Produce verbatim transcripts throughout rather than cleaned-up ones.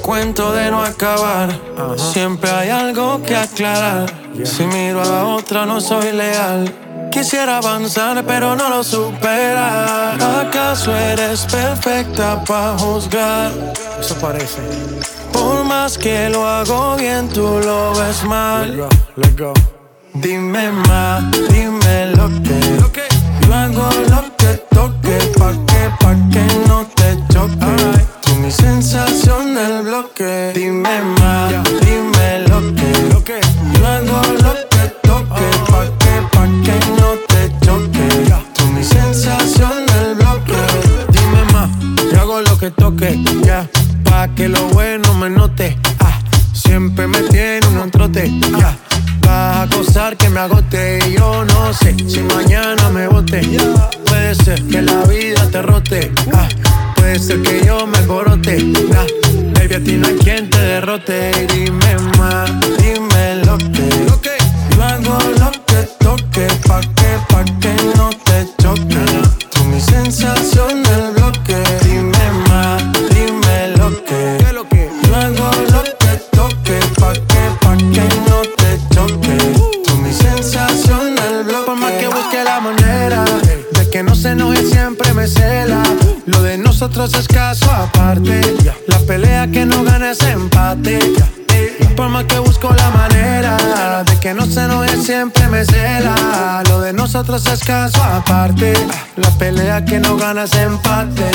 cuento de no acabar. uh-huh. Siempre hay algo que aclarar. yeah. Si miro a otra no soy leal. Quisiera avanzar pero no lo superar. ¿Acaso eres perfecta para juzgar? Eso parece. Por más que lo hago bien, tú lo ves mal. Let's go, let's go. Dime más, dime lo que, lo que yo hago lo que toque, pa' que, pa' que no te choque. Right. Tú mi sensación del bloque. Dime más, yeah. dime lo que, lo que yo hago lo que toque, uh. pa' que, pa' que no te choque. Yeah. Tú mi sensación del bloque. Dime más, yo hago lo que toque, ya, yeah. pa' que lo bueno me note. Ah, siempre me tiene un trote, ya. Yeah. Vas a acosar que me agote y yo no sé si mañana me bote. Puede ser que la vida te rote, ah, puede ser que yo me alborote. Nah, baby, a ti no hay quien te derrote. Dime más, dime lo que, lo que yo hago lo que toque, pa' que, pa' que no te choque. Tú mi sensación del bloque. Dime más, dime lo que, ¿qué lo que? yo hago lo que toque, pa' que, pa' que no te choque. Tú mi sensación del bloque. Por más que busque la manera de que no se enoje, siempre me cela. Lo de nosotros es caso aparte. La pelea que no gana es empate. Por más que busco la manera de que no se enoje, siempre me cela. Lo de nosotros es caso aparte. La pelea que no gana es empate.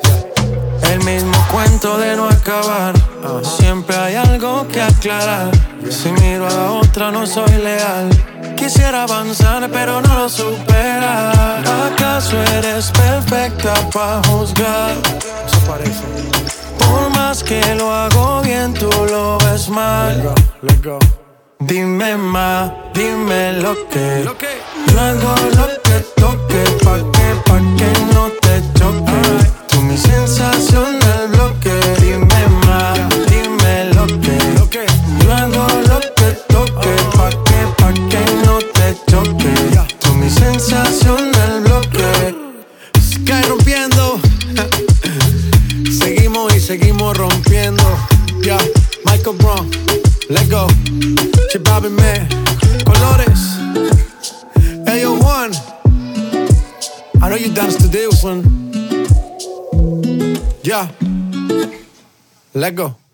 El mismo cuento de no acabar. uh-huh. Siempre hay algo que aclarar. yeah. Si miro a otra no soy leal. Quisiera avanzar pero no lo superar. ¿Acaso eres perfecta para juzgar? Eso parece. Por más que lo hago bien, tú lo ves mal. Let's go, let's go. Dime más, dime lo que, lo que yo hago lo que toque, pa' que, pa' que no te choque. Right. Tú mi sensación del bloque. Dime más, yeah. dime lo que, lo que yo hago lo que toque, uh. pa' que, pa' que no te choque. Yeah. Tú mi sensación del bloque. Sky rompiendo. Seguimos y seguimos rompiendo. Ya, yeah. Michael Brown, let's go. Chibabi Man, Colores. Hey yo, Juan, I know you dance to this one. Yeah, let's go.